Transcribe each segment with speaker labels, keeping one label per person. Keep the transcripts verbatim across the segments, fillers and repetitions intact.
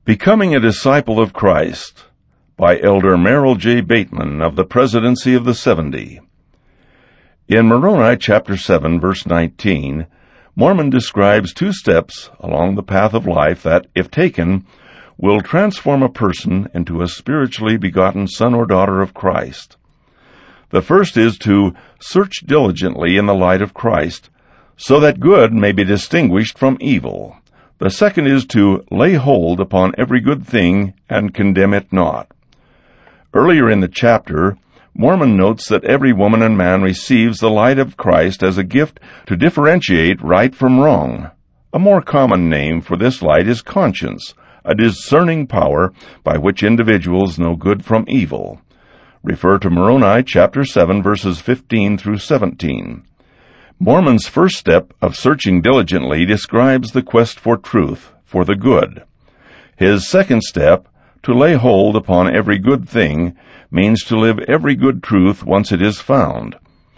Speaker 1: Becoming a Disciple of Christ by Elder Merrill J. Bateman of the Presidency of the Seventy. In Moroni chapter seven, verse nineteen, Mormon describes two steps along the path of life that, if taken, will transform a person into a spiritually begotten son or daughter of Christ. The first is to search diligently in the light of Christ, so that good may be distinguished from evil. The second is to lay hold upon every good thing and condemn it not. Earlier in the chapter, Mormon notes that every woman and man receives the light of Christ as a gift to differentiate right from wrong. A more common name for this light is conscience, a discerning power by which individuals know good from evil. Refer to Moroni chapter seven, verses fifteen through seventeen. Mormon's first step of searching diligently describes the quest for truth, for the good. His second step, to lay hold upon every good thing, means to live every good truth once it is found.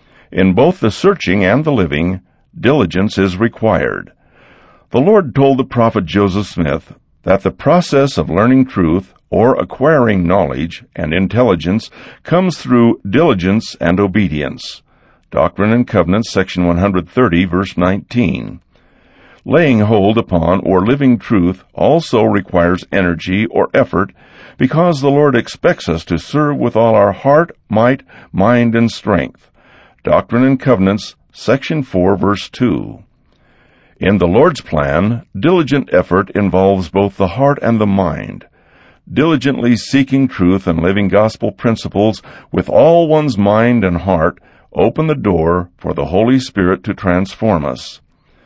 Speaker 1: In both the searching and the living, diligence is required. The Lord told the prophet Joseph Smith that the process of learning truth, or acquiring knowledge and intelligence, comes through diligence and obedience. Doctrine and Covenants, section one hundred thirty, verse nineteen. Laying hold upon or living truth also requires energy or effort, because the Lord expects us to serve with all our heart, might, mind, and strength. Doctrine and Covenants, section four, verse two. In the Lord's plan, diligent effort involves both the heart and the mind. Diligently seeking truth and living gospel principles with all one's mind and heart open the door for the Holy Spirit to transform us.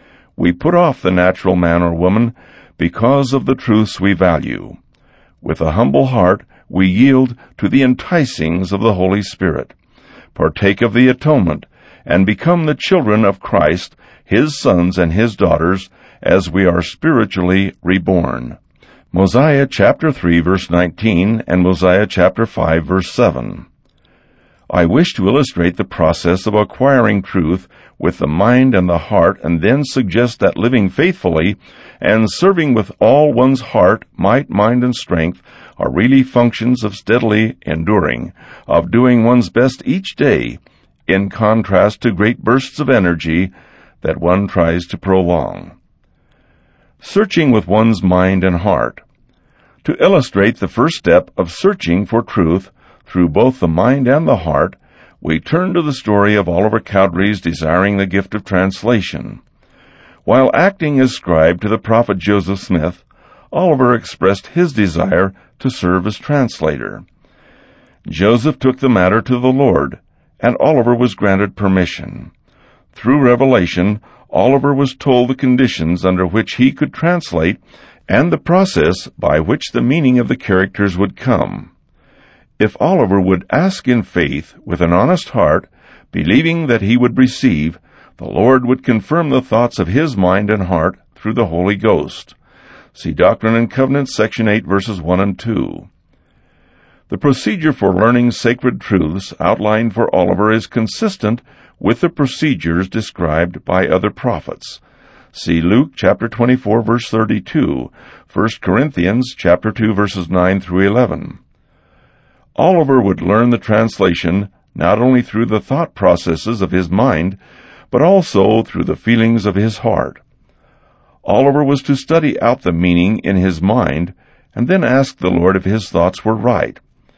Speaker 1: We put off the natural man or woman because of the truths we value. With a humble heart, we yield to the enticings of the Holy Spirit, partake of the atonement, and become the children of Christ, His sons and His daughters, as we are spiritually reborn. Mosiah chapter three, verse nineteen, and Mosiah chapter five, verse seven. I wish to illustrate the process of acquiring truth with the mind and the heart, and then suggest that living faithfully and serving with all one's heart, might, mind, and strength are really functions of steadily enduring, of doing one's best each day, in contrast to great bursts of energy that one tries to prolong. Searching with one's mind and heart. To illustrate the first step of searching for truth through both the mind and the heart, we turn to the story of Oliver Cowdery's desiring the gift of translation. While acting as scribe to the prophet Joseph Smith, Oliver expressed his desire to serve as translator. Joseph took the matter to the Lord, and Oliver was granted permission. Through revelation, Oliver was told the conditions under which he could translate and the process by which the meaning of the characters would come. If Oliver would ask in faith with an honest heart, believing that he would receive, the Lord would confirm the thoughts of his mind and heart through the Holy Ghost. See Doctrine and Covenants, section eight, verses one and two. The procedure for learning sacred truths outlined for Oliver is consistent with the procedures described by other prophets. See Luke chapter twenty-four, verse thirty-two, First Corinthians chapter two, verses nine through eleven. Oliver would learn the translation not only through the thought processes of his mind, but also through the feelings of his heart. Oliver was to study out the meaning in his mind, and then ask the Lord if his thoughts were right.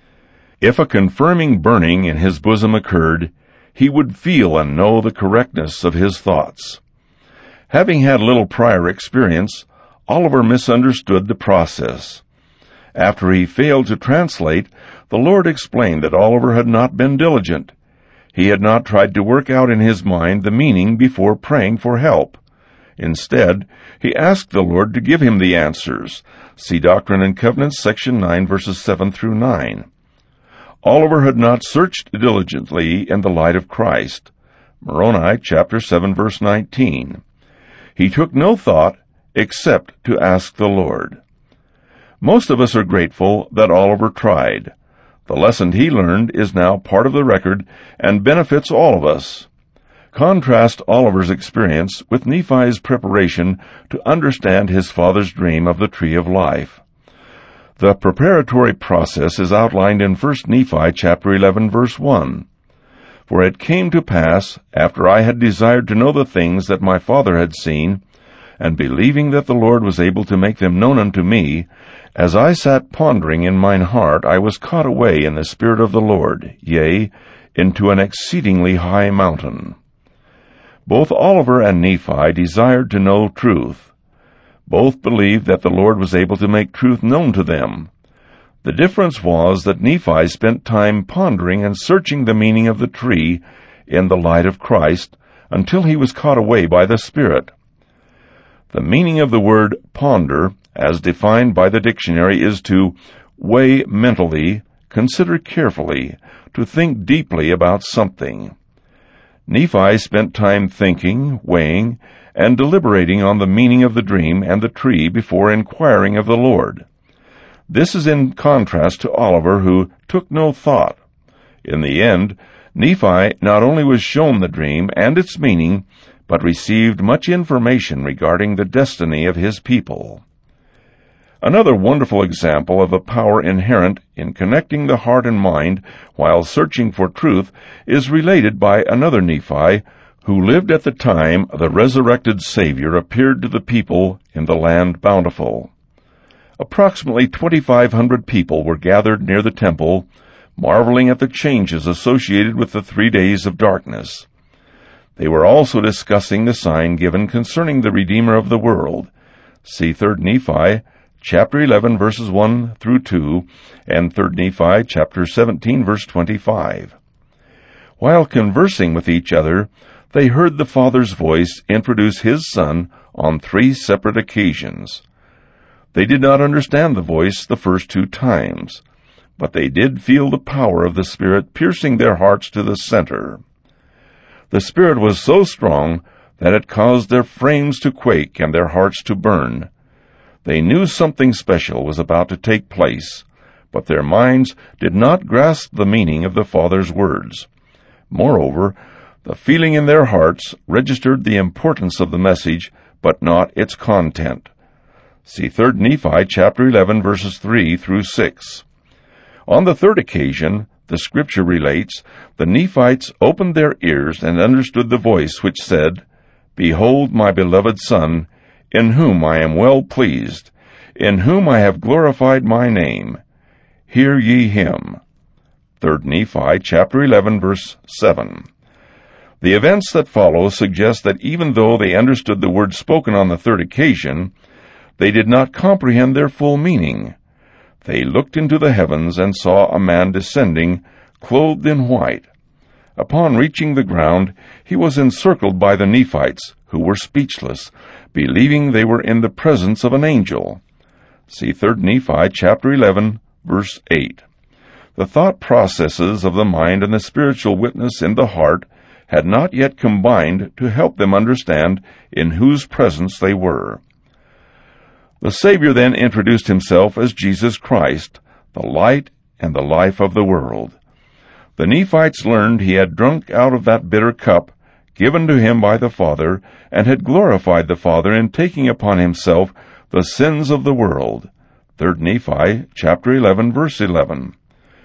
Speaker 1: If a confirming burning in his bosom occurred, he would feel and know the correctness of his thoughts. Having had little prior experience, Oliver misunderstood the process. After he failed to translate, the Lord explained that Oliver had not been diligent. He had not tried to work out in his mind the meaning before praying for help. Instead, he asked the Lord to give him the answers. See Doctrine and Covenants, section nine, verses seven through nine. Oliver had not searched diligently in the light of Christ. Moroni chapter seven, verse nineteen. He took no thought except to ask the Lord. Most of us are grateful that Oliver tried. The lesson he learned is now part of the record and benefits all of us. Contrast Oliver's experience with Nephi's preparation to understand his father's dream of the tree of life. The preparatory process is outlined in First Nephi chapter eleven, verse one. For it came to pass, after I had desired to know the things that my father had seen, and believing that the Lord was able to make them known unto me, as I sat pondering in mine heart, I was caught away in the Spirit of the Lord, yea, into an exceedingly high mountain. Both Oliver and Nephi desired to know truth. Both believed that the Lord was able to make truth known to them. The difference was that Nephi spent time pondering and searching the meaning of the tree in the light of Christ until he was caught away by the Spirit. The meaning of the word ponder, as defined by the dictionary, is to weigh mentally, consider carefully, to think deeply about something. Nephi spent time thinking, weighing, and deliberating on the meaning of the dream and the tree before inquiring of the Lord. This is in contrast to Oliver, who took no thought. In the end, Nephi not only was shown the dream and its meaning, but received much information regarding the destiny of his people. Another wonderful example of the power inherent in connecting the heart and mind while searching for truth is related by another Nephi, who lived at the time the resurrected Savior appeared to the people in the land Bountiful. Approximately twenty-five hundred people were gathered near the temple, marveling at the changes associated with the three days of darkness. They were also discussing the sign given concerning the Redeemer of the world. See Third Nephi, chapter eleven, verses one through two, and Third Nephi, chapter seventeen, verse twenty-five. While conversing with each other, they heard the Father's voice introduce His Son on three separate occasions. They did not understand the voice the first two times, but they did feel the power of the Spirit piercing their hearts to the center. The Spirit was so strong that it caused their frames to quake and their hearts to burn. They knew something special was about to take place, but their minds did not grasp the meaning of the Father's words. Moreover, the feeling in their hearts registered the importance of the message, but not its content. See Third Nephi chapter eleven, verses three through six. On the third occasion, the Scripture relates, the Nephites opened their ears and understood the voice which said, Behold my beloved Son, in whom I am well pleased, in whom I have glorified my name. Hear ye him. Third Nephi chapter eleven, verse seven. The events that follow suggest that even though they understood the words spoken on the third occasion, they did not comprehend their full meaning. They looked into the heavens and saw a man descending, clothed in white. Upon reaching the ground, he was encircled by the Nephites, who were speechless, believing they were in the presence of an angel. See Third Nephi chapter eleven, verse eight. The thought processes of the mind and the spiritual witness in the heart had not yet combined to help them understand in whose presence they were. The Savior then introduced himself as Jesus Christ, the light and the life of the world. The Nephites learned he had drunk out of that bitter cup given to him by the Father, and had glorified the Father in taking upon himself the sins of the world. Third Nephi chapter eleven, verse eleven.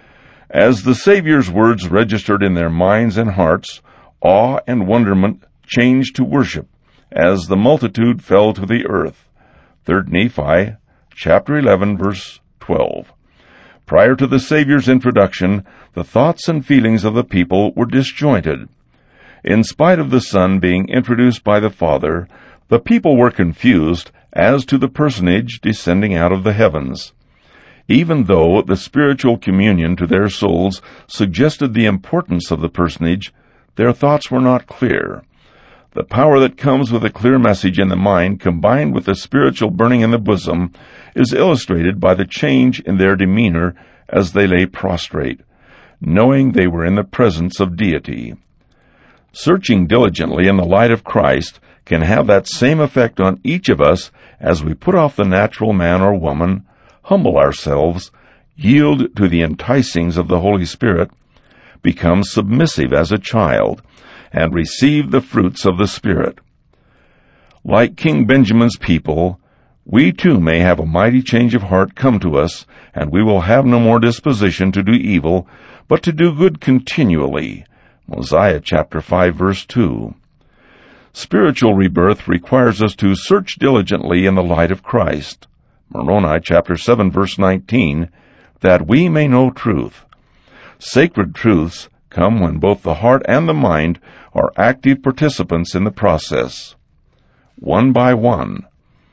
Speaker 1: As the Savior's words registered in their minds and hearts, awe and wonderment changed to worship, as the multitude fell to the earth. Third Nephi, chapter eleven, verse twelve. Prior to the Savior's introduction, the thoughts and feelings of the people were disjointed. In spite of the Son being introduced by the Father, the people were confused as to the personage descending out of the heavens. Even though the spiritual communion to their souls suggested the importance of the personage, their thoughts were not clear. The power that comes with a clear message in the mind, combined with the spiritual burning in the bosom, is illustrated by the change in their demeanor as they lay prostrate, knowing they were in the presence of deity. Searching diligently in the light of Christ can have that same effect on each of us as we put off the natural man or woman, humble ourselves, yield to the enticings of the Holy Spirit, become submissive as a child, and receive the fruits of the Spirit. Like King Benjamin's people, we too may have a mighty change of heart come to us, and we will have no more disposition to do evil, but to do good continually. Mosiah chapter five, verse two. Spiritual rebirth requires us to search diligently in the light of Christ. Moroni chapter seven, verse nineteen, that we may know truth. Sacred truths come when both the heart and the mind are active participants in the process. One by one.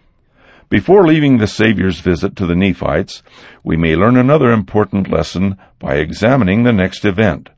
Speaker 1: Before leaving the Savior's visit to the Nephites, we may learn another important lesson by examining the next event.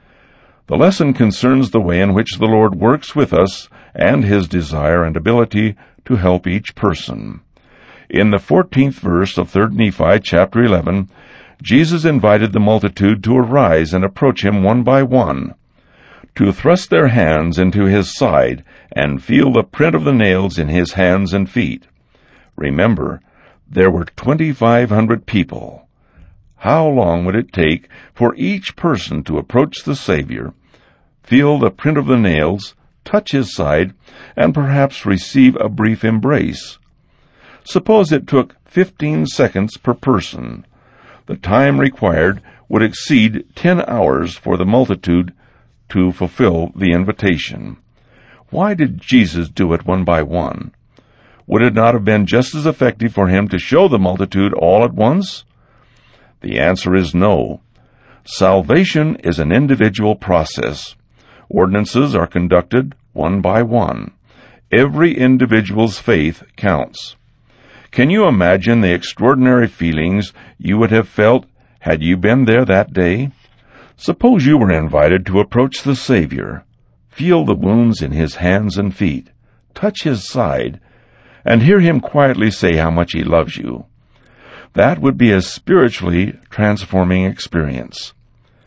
Speaker 1: The lesson concerns the way in which the Lord works with us and His desire and ability to help each person. In the fourteenth verse of Third Nephi chapter eleven, Jesus invited the multitude to arise and approach Him one by one, to thrust their hands into His side and feel the print of the nails in His hands and feet. Remember, there were twenty-five hundred people. How long would it take for each person to approach the Savior, feel the print of the nails, touch His side, and perhaps receive a brief embrace? Suppose it took fifteen seconds per person. The time required would exceed ten hours for the multitude to fulfill the invitation. Why did Jesus do it one by one? Would it not have been just as effective for Him to show the multitude all at once? The answer is no. Salvation is an individual process. Ordinances are conducted one by one. Every individual's faith counts. Can you imagine the extraordinary feelings you would have felt had you been there that day? Suppose you were invited to approach the Savior, feel the wounds in His hands and feet, touch His side, and hear Him quietly say how much He loves you. That would be a spiritually transforming experience.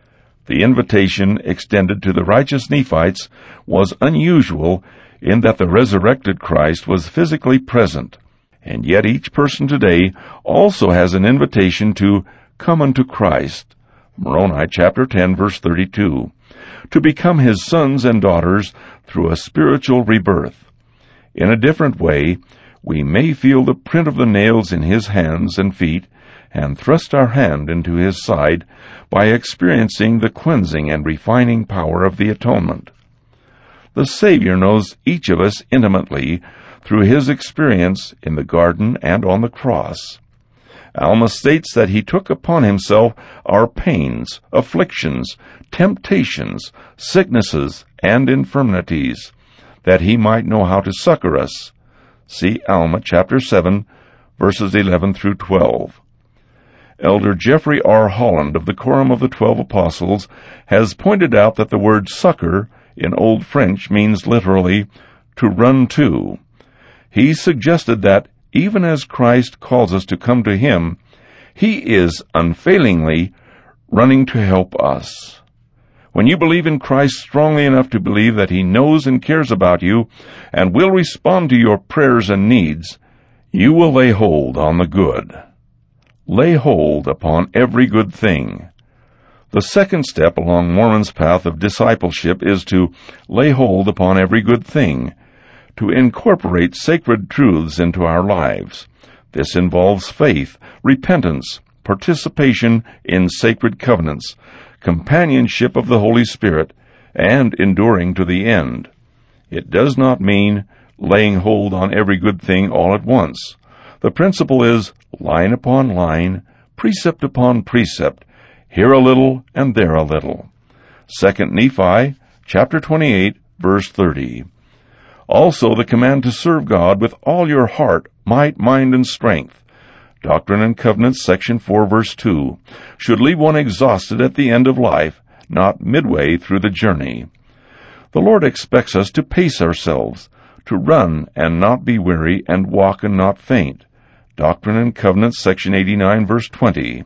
Speaker 1: The invitation extended to the righteous Nephites was unusual in that the resurrected Christ was physically present, and yet each person today also has an invitation to come unto Christ. Moroni chapter ten, verse thirty-two, to become His sons and daughters through a spiritual rebirth. In a different way, we may feel the print of the nails in His hands and feet and thrust our hand into His side by experiencing the cleansing and refining power of the atonement. The Savior knows each of us intimately through His experience in the garden and on the cross. Alma states that He took upon Himself our pains, afflictions, temptations, sicknesses, and infirmities, that He might know how to succor us. See Alma chapter seven, verses eleven through twelve. Elder Jeffrey R. Holland of the Quorum of the Twelve Apostles has pointed out that the word succor in Old French means literally to run to. He suggested that even as Christ calls us to come to Him, He is unfailingly running to help us. When you believe in Christ strongly enough to believe that He knows and cares about you and will respond to your prayers and needs, you will lay hold on the good. Lay hold upon every good thing. The second step along Mormon's path of discipleship is to lay hold upon every good thing, to incorporate sacred truths into our lives. This involves faith, repentance, participation in sacred covenants, companionship of the Holy Spirit, and enduring to the end. It does not mean laying hold on every good thing all at once. The principle is line upon line, precept upon precept, here a little and there a little. Second Nephi, chapter twenty-eight, verse thirty. Also the command to serve God with all your heart, might, mind, and strength. Doctrine and Covenants, section four, verse two, should leave one exhausted at the end of life, not midway through the journey. The Lord expects us to pace ourselves, to run and not be weary, and walk and not faint. Doctrine and Covenants, section eighty-nine, verse twenty.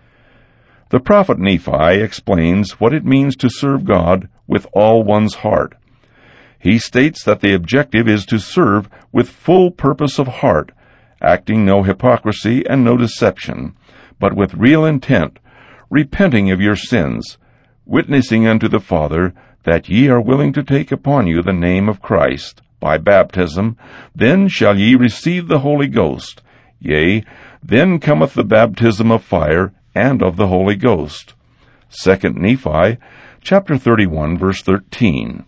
Speaker 1: The prophet Nephi explains what it means to serve God with all one's heart. He states that the objective is to serve with full purpose of heart, acting no hypocrisy and no deception, but with real intent, repenting of your sins, witnessing unto the Father that ye are willing to take upon you the name of Christ by baptism, then shall ye receive the Holy Ghost, Yea, then cometh the baptism of fire and of the Holy Ghost. Second Nephi, chapter thirty-one, verse thirteen.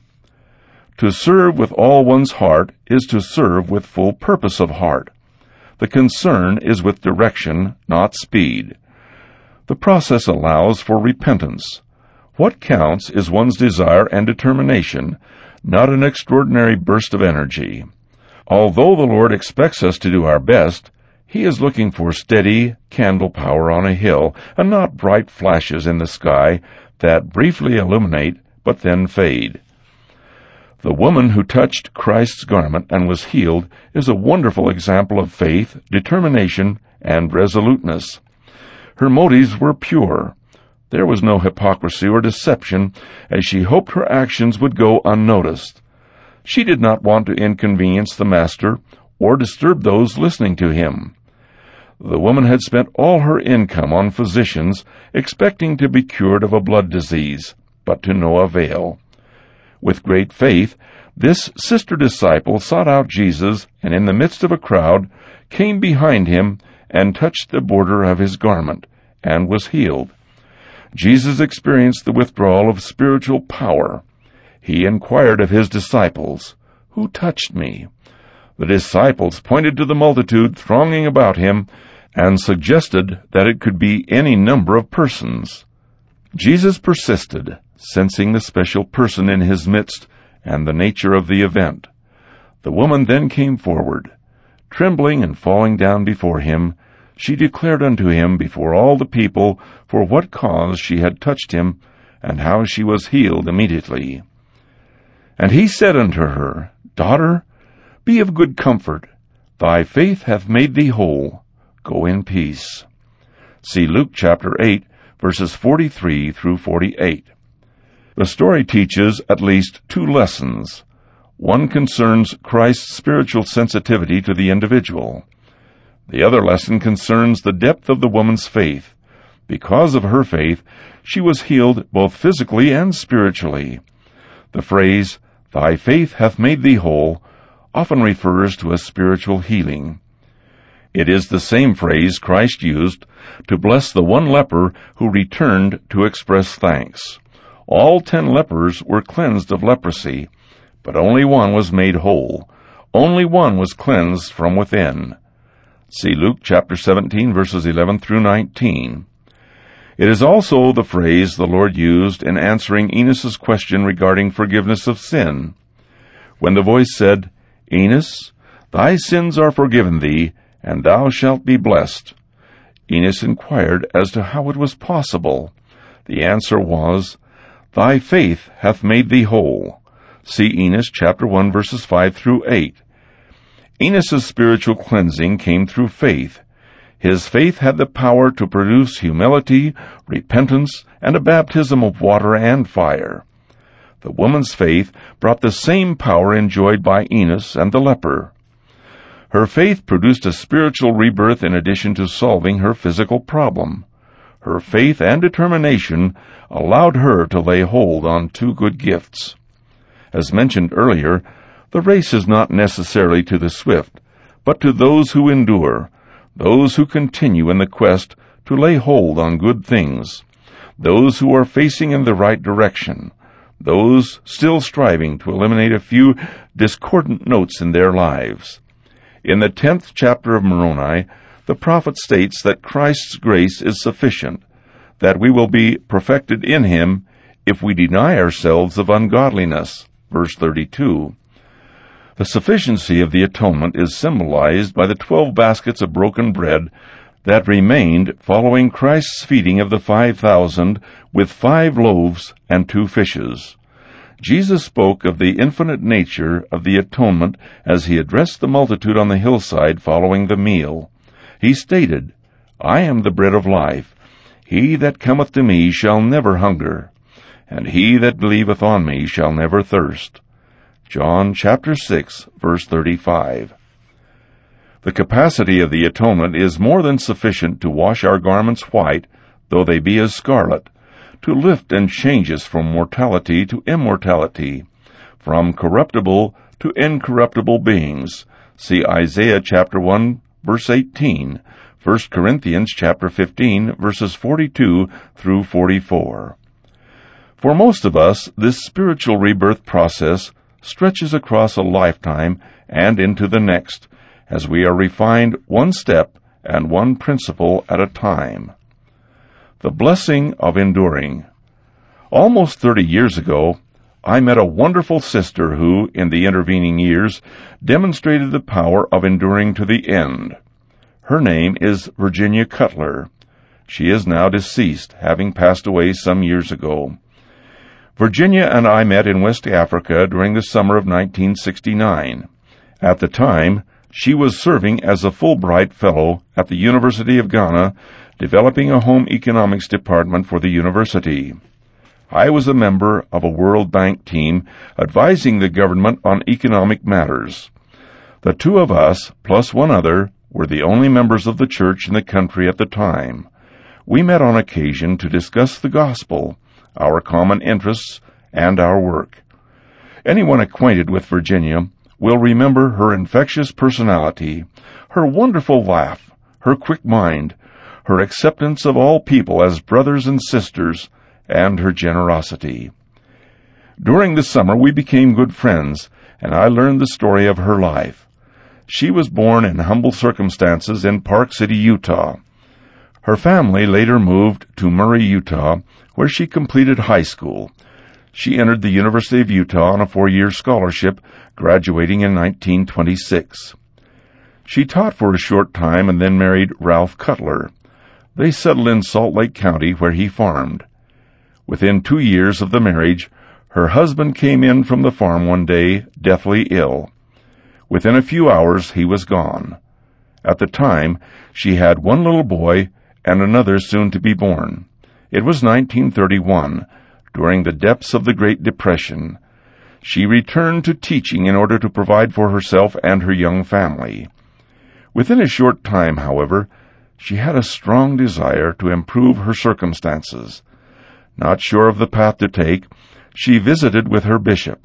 Speaker 1: To serve with all one's heart is to serve with full purpose of heart. The concern is with direction, not speed. The process allows for repentance. What counts is one's desire and determination, not an extraordinary burst of energy. Although the Lord expects us to do our best, He is looking for steady candle power on a hill, and not bright flashes in the sky that briefly illuminate but then fade. The woman who touched Christ's garment and was healed is a wonderful example of faith, determination, and resoluteness. Her motives were pure. There was no hypocrisy or deception, as she hoped her actions would go unnoticed. She did not want to inconvenience the Master or disturb those listening to him. The woman had spent all her income on physicians, expecting to be cured of a blood disease, but to no avail. With great faith, this sister disciple sought out Jesus, and in the midst of a crowd came behind him and touched the border of his garment, and was healed. Jesus experienced the withdrawal of spiritual power. He inquired of his disciples, "Who touched me?" The disciples pointed to the multitude thronging about him and suggested that it could be any number of persons. Jesus persisted, sensing the special person in his midst and the nature of the event. The woman then came forward. Trembling and falling down before him, she declared unto him before all the people for what cause she had touched him, and how she was healed immediately. And he said unto her, Daughter, be of good comfort. Thy faith hath made thee whole. Go in peace. See Luke chapter eight, verses forty-three through forty-eight. The story teaches at least two lessons. One concerns Christ's spiritual sensitivity to the individual. The other lesson concerns the depth of the woman's faith. Because of her faith, she was healed both physically and spiritually. The phrase, "Thy faith hath made thee whole," often refers to a spiritual healing. It is the same phrase Christ used to bless the one leper who returned to express thanks. All ten lepers were cleansed of leprosy, but only one was made whole. Only one was cleansed from within. See Luke chapter seventeen, verses eleven through nineteen. It is also the phrase the Lord used in answering Enos's question regarding forgiveness of sin. When the voice said, Enos, thy sins are forgiven thee, and thou shalt be blessed. Enos inquired as to how it was possible. The answer was, Thy faith hath made thee whole. See Enos chapter one, verses five through eight. Enos's spiritual cleansing came through faith. His faith had the power to produce humility, repentance, and a baptism of water and fire. The woman's faith brought the same power enjoyed by Enos and the leper. Her faith produced a spiritual rebirth in addition to solving her physical problem. Her faith and determination allowed her to lay hold on two good gifts. As mentioned earlier, the race is not necessarily to the swift, but to those who endure, those who continue in the quest to lay hold on good things, those who are facing in the right direction, those still striving to eliminate a few discordant notes in their lives. In the tenth chapter of Moroni, the prophet states that Christ's grace is sufficient, that we will be perfected in him if we deny ourselves of ungodliness. Verse thirty-two. The sufficiency of the atonement is symbolized by the twelve baskets of broken bread that remained following Christ's feeding of the five thousand with five loaves and two fishes. Jesus spoke of the infinite nature of the atonement as he addressed the multitude on the hillside following the meal. He stated, I am the bread of life. He that cometh to me shall never hunger, and he that believeth on me shall never thirst. John chapter six, verse thirty-five. The capacity of the atonement is more than sufficient to wash our garments white, though they be as scarlet, to lift and change us from mortality to immortality, from corruptible to incorruptible beings. See Isaiah chapter one, verse eighteen, First Corinthians chapter fifteen, verses forty-two through forty-four. For most of us, this spiritual rebirth process stretches across a lifetime and into the next, as we are refined one step and one principle at a time. The blessing of enduring. Almost thirty years ago, I met a wonderful sister who, in the intervening years, demonstrated the power of enduring to the end. Her name is Virginia Cutler. She is now deceased, having passed away some years ago. Virginia and I met in West Africa during the summer of nineteen sixty-nine. At the time, she was serving as a Fulbright Fellow at the University of Ghana, developing a home economics department for the university. I was a member of a World Bank team advising the government on economic matters. The two of us, plus one other, were the only members of the church in the country at the time. We met on occasion to discuss the gospel, our common interests, and our work. Anyone acquainted with Virginia will remember her infectious personality, her wonderful laugh, her quick mind, her acceptance of all people as brothers and sisters, and her generosity. During the summer we became good friends, and I learned the story of her life. She was born in humble circumstances in Park City, Utah. Her family later moved to Murray, Utah, where she completed high school. She entered the University of Utah on a four-year scholarship, graduating in nineteen twenty-six. She taught for a short time and then married Ralph Cutler. They settled in Salt Lake County, where he farmed. Within two years of the marriage, her husband came in from the farm one day, deathly ill. Within a few hours, he was gone. At the time, she had one little boy and another soon to be born. It was nineteen thirty-one, during the depths of the Great Depression. She returned to teaching in order to provide for herself and her young family. Within a short time, however, she had a strong desire to improve her circumstances. Not sure of the path to take, she visited with her bishop.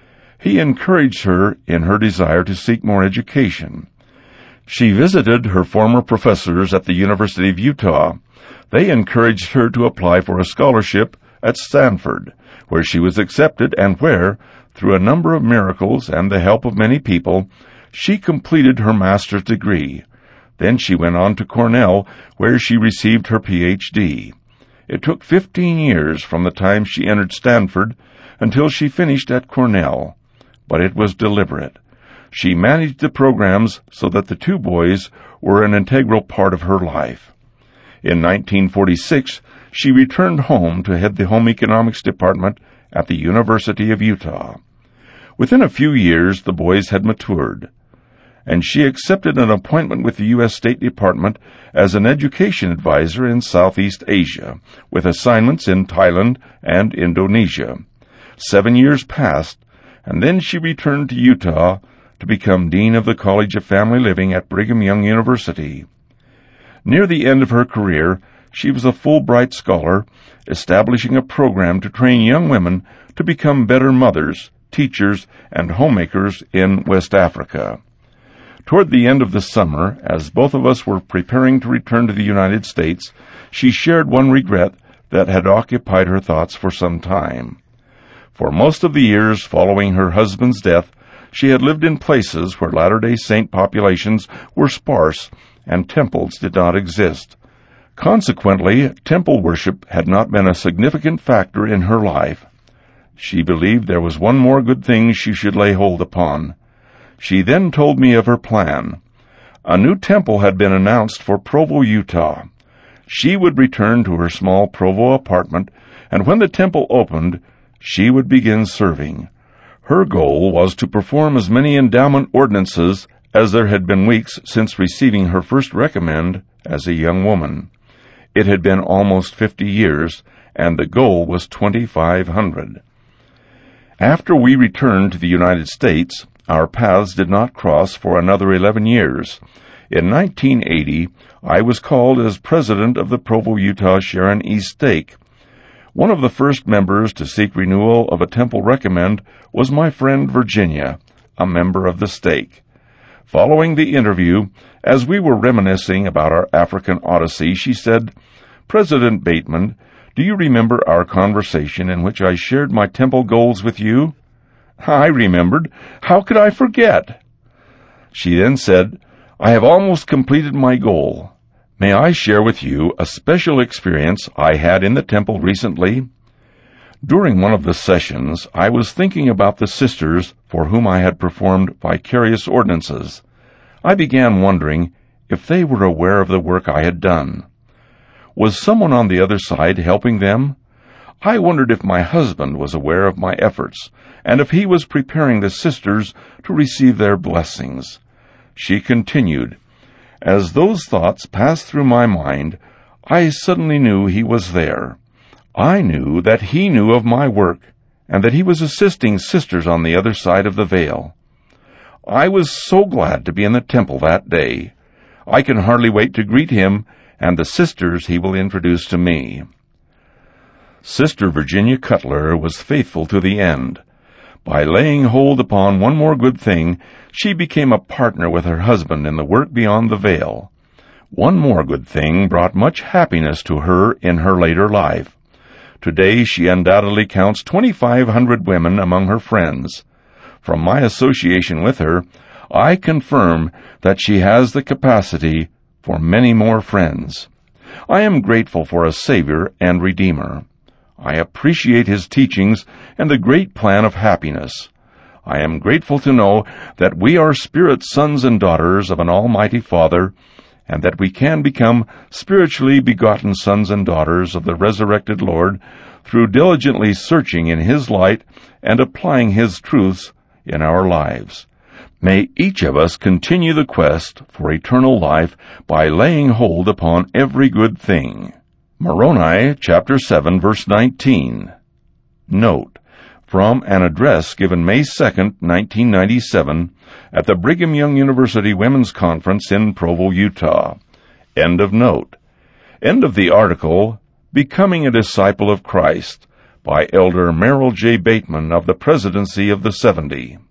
Speaker 1: He encouraged her in her desire to seek more education. She visited her former professors at the University of Utah. They encouraged her to apply for a scholarship at Stanford, where she was accepted and where, through a number of miracles and the help of many people, she completed her master's degree. Then she went on to Cornell, where she received her P H D. It took fifteen years from the time she entered Stanford until she finished at Cornell, but it was deliberate. She managed the programs so that the two boys were an integral part of her life. In nineteen forty-six, she returned home to head the home economics department at the University of Utah. Within a few years, the boys had matured, and she accepted an appointment with the U S State Department as an education advisor in Southeast Asia, with assignments in Thailand and Indonesia. Seven years passed, and then she returned to Utah to become Dean of the College of Family Living at Brigham Young University. Near the end of her career, she was a Fulbright scholar, establishing a program to train young women to become better mothers, teachers, and homemakers in West Africa. Toward the end of the summer, as both of us were preparing to return to the United States, she shared one regret that had occupied her thoughts for some time. For most of the years following her husband's death, she had lived in places where Latter-day Saint populations were sparse and temples did not exist. Consequently, temple worship had not been a significant factor in her life. She believed there was one more good thing she should lay hold upon. She then told me of her plan. A new temple had been announced for Provo, Utah. She would return to her small Provo apartment, and when the temple opened, she would begin serving. Her goal was to perform as many endowment ordinances as there had been weeks since receiving her first recommend as a young woman. It had been almost fifty years, and the goal was twenty-five hundred. After we returned to the United States, our paths did not cross for another eleven years. In nineteen eighty, I was called as president of the Provo, Utah Sharon East Stake. One of the first members to seek renewal of a temple recommend was my friend Virginia, a member of the stake. Following the interview, as we were reminiscing about our African odyssey, she said, "President Bateman, do you remember our conversation in which I shared my temple goals with you?" I remembered. How could I forget? She then said, "I have almost completed my goal. May I share with you a special experience I had in the temple recently?" During one of the sessions, I was thinking about the sisters for whom I had performed vicarious ordinances. I began wondering if they were aware of the work I had done. Was someone on the other side helping them? I wondered if my husband was aware of my efforts, and if he was preparing the sisters to receive their blessings. She continued, "As those thoughts passed through my mind, I suddenly knew he was there. I knew that he knew of my work, and that he was assisting sisters on the other side of the veil. I was so glad to be in the temple that day. I can hardly wait to greet him and the sisters he will introduce to me." Sister Virginia Cutler was faithful to the end. By laying hold upon one more good thing, she became a partner with her husband in the work beyond the veil. One more good thing brought much happiness to her in her later life. Today she undoubtedly counts twenty-five hundred women among her friends. From my association with her, I confirm that she has the capacity for many more friends. I am grateful for a Savior and Redeemer. I appreciate his teachings and the great plan of happiness. I am grateful to know that we are spirit sons and daughters of an almighty Father, and that we can become spiritually begotten sons and daughters of the resurrected Lord through diligently searching in his light and applying his truths in our lives. May each of us continue the quest for eternal life by laying hold upon every good thing. Moroni, chapter seven, verse nineteen. Note, from an address given May second, nineteen ninety-seven, at the Brigham Young University Women's Conference in Provo, Utah. End of note. End of the article, Becoming a Disciple of Christ, by Elder Merrill J. Bateman of the Presidency of the Seventy.